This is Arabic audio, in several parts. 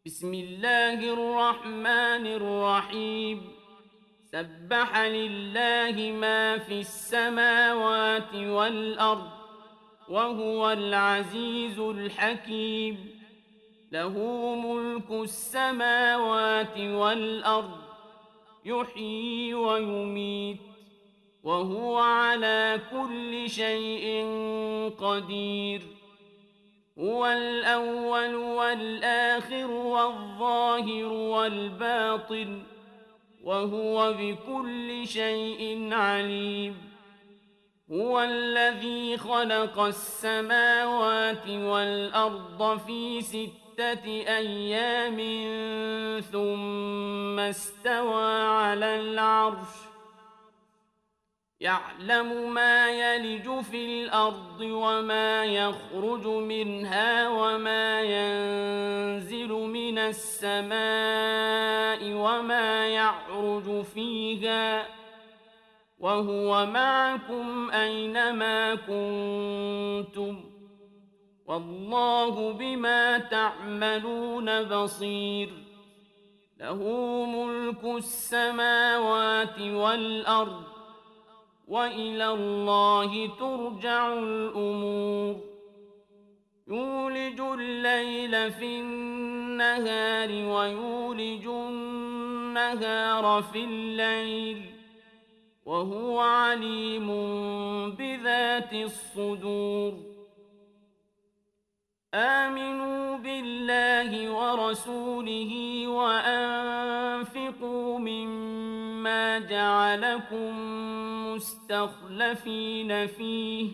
بسم الله الرحمن الرحيم. سبح لله ما في السماوات والأرض وهو العزيز الحكيم. له ملك السماوات والأرض، يحيي ويميت، وهو على كل شيء قدير. هو الأول والآخر والظاهر والباطن، وهو بكل شيء عليم. هو الذي خلق السماوات والأرض في 6 أيام ثم استوى على العرش، يعلم ما يلج في الأرض وما يخرج منها وما ينزل من السماء وما يعرج فيها، وهو معكم أينما كنتم، والله بما تعملون بصير. له ملك السماوات والأرض، وإلى الله ترجع الأمور. يولج الليل في النهار ويولج النهار في الليل، وهو عليم بذات الصدور. آمنوا بالله ورسوله وأنفقوا مما جعلكم مستخلفين فيه،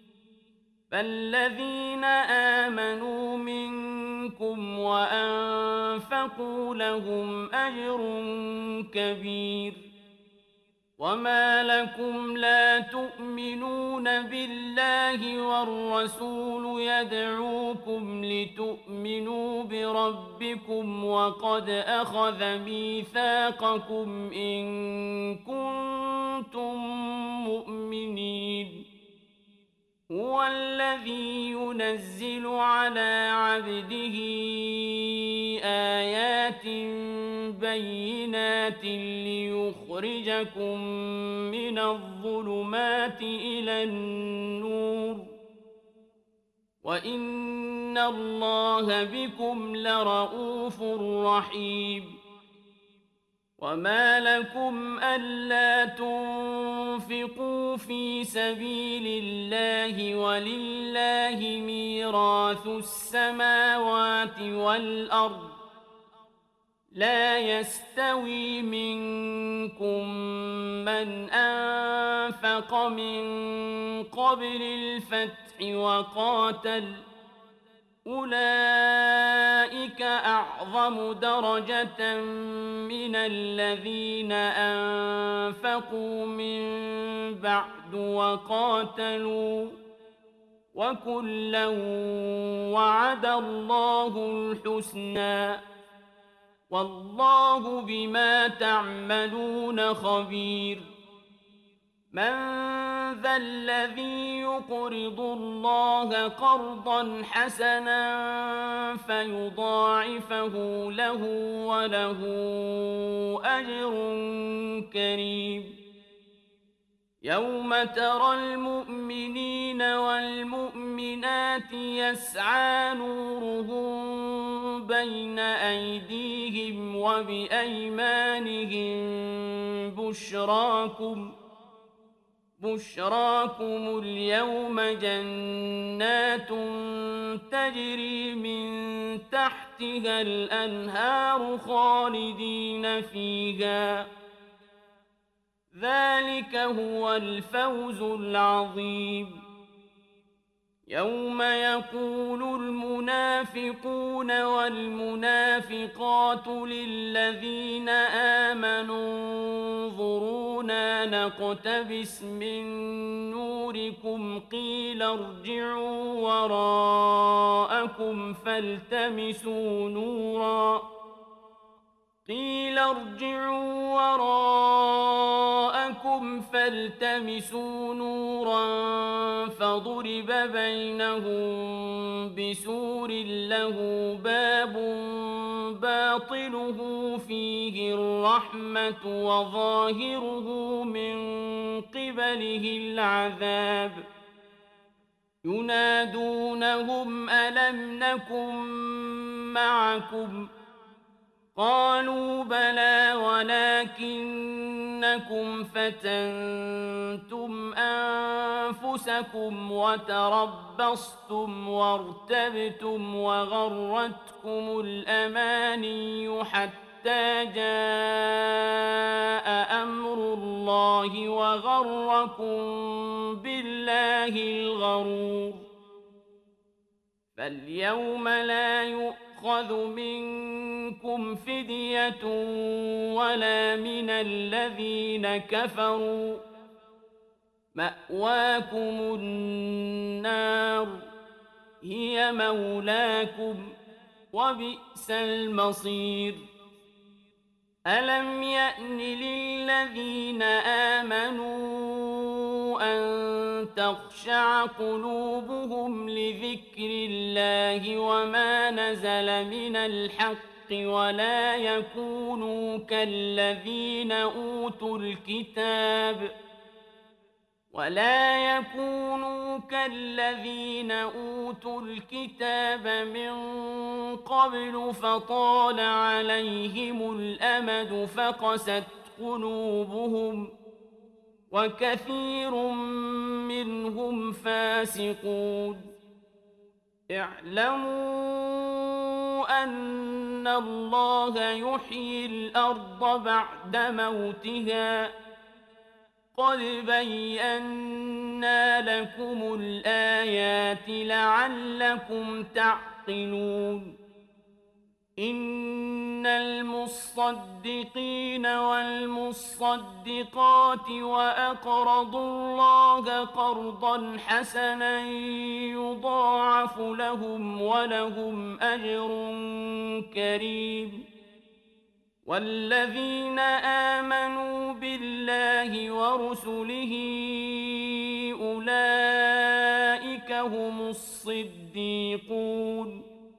فالذين آمنوا منكم وأنفقوا لهم أجر كبير. وما لكم لا تؤمنون بالله والرسول يدعوكم لتؤمنوا بربكم وقد أخذ ميثاقكم إن كنتم مؤمنين. هو الذي ينزل على عبده آيات بينات ليخرجكم من الظلمات إلى النور، وإن الله بكم لرءوف رحيم. وما لكم ألا تنفقوا في سبيل الله ولله ميراث السماوات والأرض، لا يستوي منكم من أنفق من قبل الفتح وقاتل، أولئك أعظم درجة من الذين أنفقوا من بعد وقاتلوا، وكلا وعد الله الحسنى، والله بما تعملون خبير. من ذا الذي يقرض الله قرضا حسنا فيضاعفه له وله أجر كريم؟ يوم ترى المؤمنين والمؤمنات يسعى نورهم بين أيديهم وبأيمانهم بشراكم اليوم جنات تجري من تحتها الأنهار خالدين فيها، ذلك هو الفوز العظيم. يوم يقول المنافقون والمنافقات للذين آمنوا انظرونا نقتبس من نوركم قيل ارجعوا وراءكم فالتمسوا نورا قيل ارجعوا وراءكم فالتمسوا نورا فضرب بينهم بسور له باب باطنه فيه الرحمة وظاهره من قبله العذاب ينادونهم ألم نكن معكم قالوا بلى ولكنكم فتنتم أنفسكم وتربصتم وارتبتم وغرتكم الأماني حتى جاء أمر الله وغركم بالله الغرور فاليوم لا يؤخذ منكم فدية ولا من الذين كفروا مأواكم النار هي مولاكم وبئس المصير ألم يأن للذين آمنوا أن تخشع قلوبهم لذكر الله وما نزل من الحق ولا يكونوا كالذين أوتوا الكتاب من قبل فطال عليهم الأمد فقست قلوبهم وكثير منهم فاسقون اعلموا أن الله يحيي الأرض بعد موتها قد بينا لكم الآيات لعلكم تعقلون إن المصدقين والمصدقات وأقرضوا الله قرضا حسنا يضاعف لهم ولهم أجر كريم والذين آمنوا بالله ورسله أولئك هم الصديقون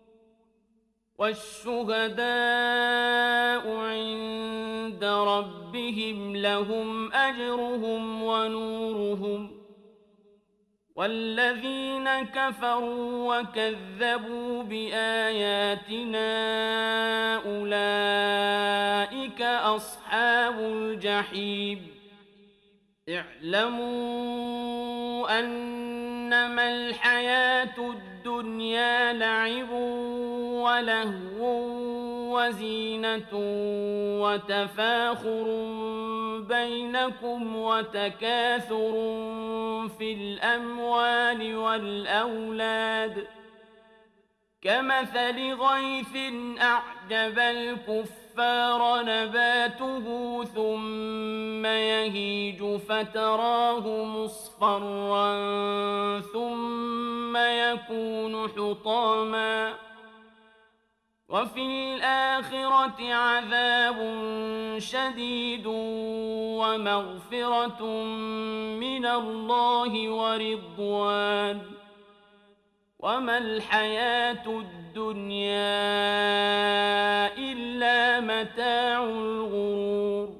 والشهداء عند ربهم لهم أجرهم ونورهم والذين كفروا وكذبوا بآياتنا أولئك أصحاب الجحيم اعلموا أنما الحياة الدنيا لعب ولهو وزينة وتفاخر بينكم وتكاثر في الأموال والأولاد كمثل غيث أعجب الكفار نباته ثم يهيج فتراه مصفرا ثم يكون حطاما وفي الآخرة عذاب شديد ومغفرة من الله ورضوان وما الحياة الدنيا إلا متاع الغرور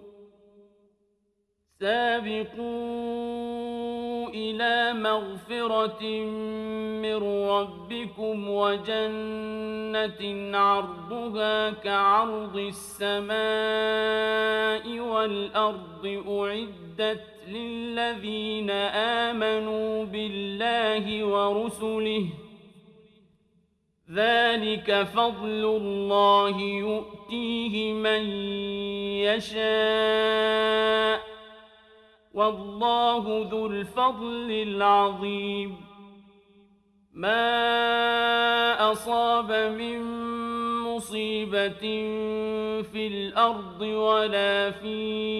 سابقوا إلى مغفرة من ربكم وجنة عرضها كعرض السماء والأرض أعدت للذين آمنوا بالله ورسله ذلك فضل الله يؤتيه من يشاء والله ذو الفضل العظيم ما أصاب من مصيبة في الأرض ولا في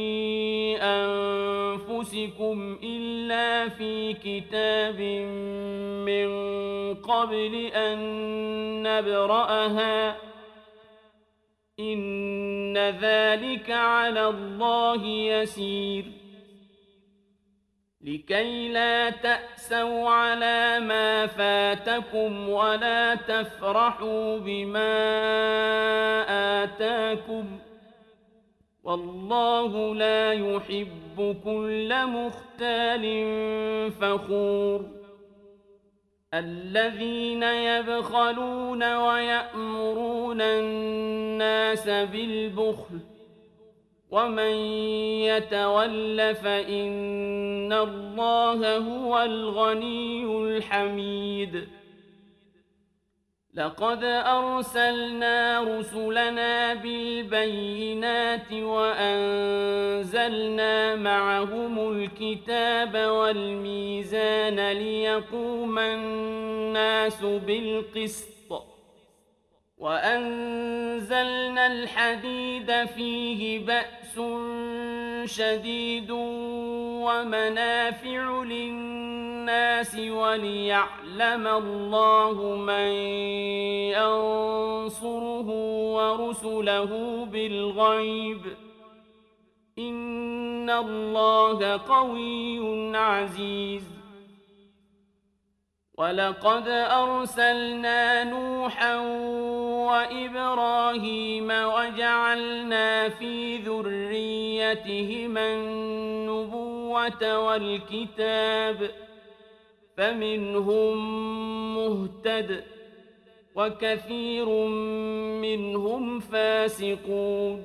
أنفسكم إلا في كتاب من قبل أن نبرأها إن ذلك على الله يسير لكي لا تأسوا على ما فاتكم ولا تفرحوا بما آتاكم والله لا يحب كل مختال فخور الذين يبخلون ويأمرون الناس بالبخل ومن يتول فإن الله هو الغني الحميد لقد أرسلنا رسلنا بالبينات وأنزلنا معهم الكتاب والميزان ليقوم الناس بالقسط وأنزلنا الحديد فيه بأس شديد ومنافع للناس وليعلم الله من ينصره ورسله بالغيب إن الله قوي عزيز ولقد أرسلنا نوحا وإبراهيم وجعلنا في ذريتهما النبوة والكتاب فمنهم مهتد وكثير منهم فاسقون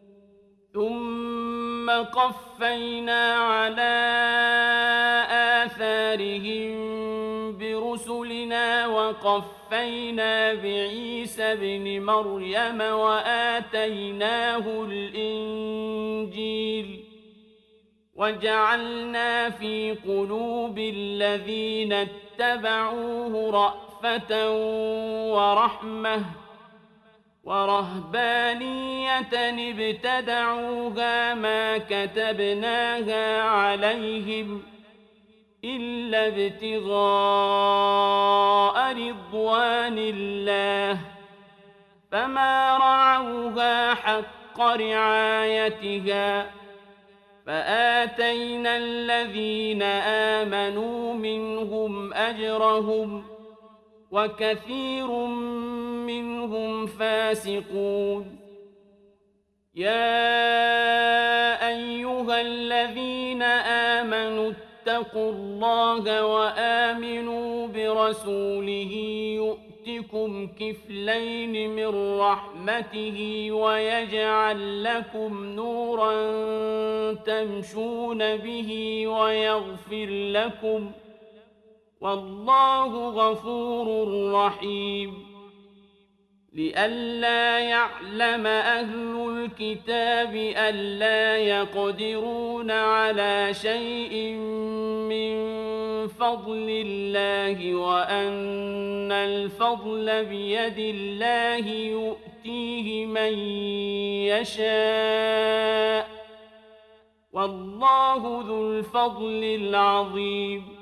ثم قفينا على آثارهم برسلنا وقفينا بعيسى ابن مريم وآتيناه الإنجيل وجعلنا في قلوب الذين اتبعوه رأفة ورحمة ورهبانية ابتدعوها ما كتبناها عليهم إلا ابتغاء رضوان الله فما رعوها حق رعايتها فآتينا الذين آمنوا منهم أجرهم وكثير منهم فاسقون يا أيها الذين آمنوا اتقوا الله وآمنوا برسوله يؤتكم كفلين من رحمته ويجعل لكم نورا تمشون به ويغفر لكم والله غفور رحيم لئلا يعلم أهل الكتاب ألا يقدرون على شيء من فضل الله وأن الفضل بيد الله يؤتيه من يشاء والله ذو الفضل العظيم